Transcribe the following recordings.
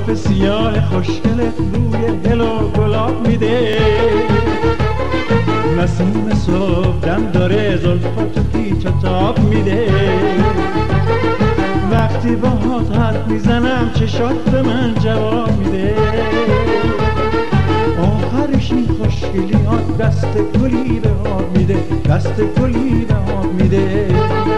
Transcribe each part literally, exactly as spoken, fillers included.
زلف سیاه خوشگلت روی دل و گلاب میده، نسیم صبح دم داره زلفاتو پیچ و تاب میده. وقتی باهات حرف میزنم چشات به من جواب میده، آخرش این خوشگلیات دست گلی به آب میده، دست گلی به آب میده.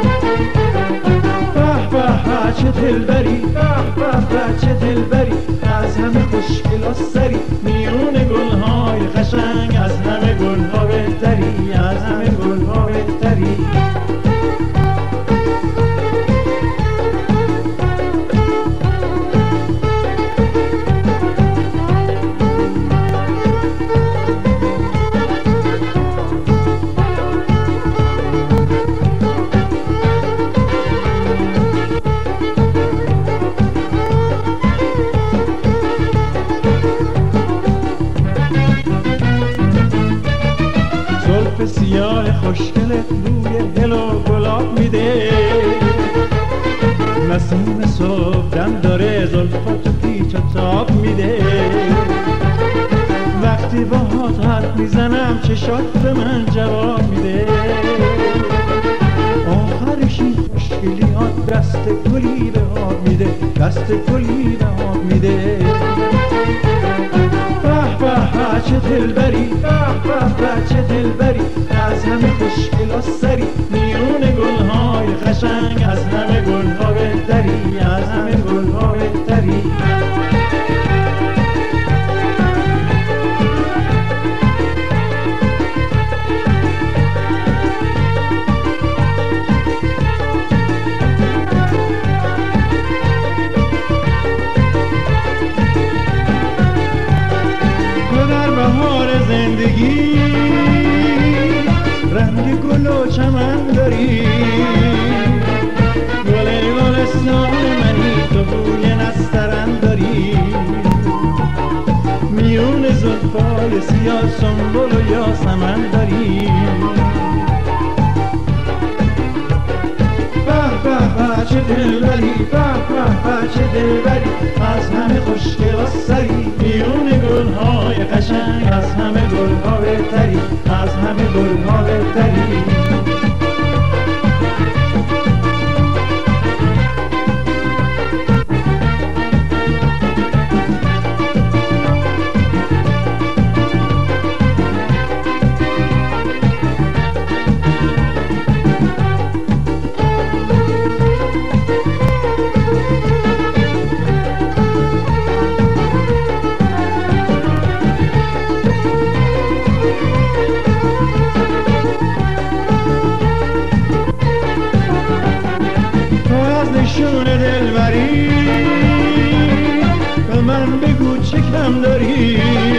به به چه دلبری، به به چه دلبری، از همه خوشگلا سری، میون گلهای قشنگ، از همه گلها بهتری، از همه گلها بهتری. سیاه خوشگلت روی دل و گلاب میده، نسیم صبح دم داره زلفاتو پیچ و تاب میده. وقتی باهات حرف میزنم چشات به من جواب میده، آخرش این خوشگلیات دست گلی به آب میده، دست گلی به آب میده. به به چه دلبری، به به چه دلبری، از همه خوشگلا سری، میون گلهای قشنگ، از همه گلها بهتری، از همه گلها بهتری. زندگی رنگ گل و چمن داری، گل گلستان منی، تو بوی نسترن داری، میون زلفای سیاه سنبل و یاسمن داری. به به چه دلبری، به به چه دلبری، از همه خوشگلا سری، میون گلهای قشنگ، از همه گلها بهتری، از همه گلها بهتری. نشون دلبری به من بگو چه کم داری،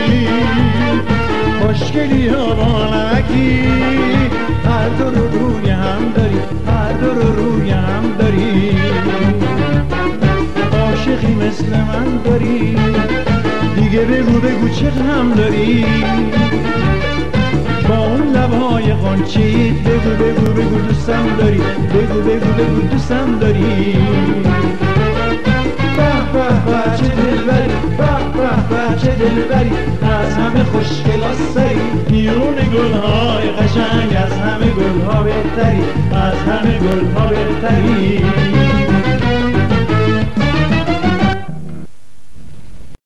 خوشگلی ها با نمکی، هر دو رو روی هم داری، هر دو رو روی هم داری. عاشقی مثل من داری، دیگه بگو بگو چه غم داری، با اون لبهای غنچه‌ایت بگو بگو بگو دوستم داری، بگو بگو بگو دوستم داری. به به چه دلبری، به به چه دلبری، از همه خوشگلا سری، میون گلهای قشنگ، از همه گلها بهتری، از همه گلها بهتری.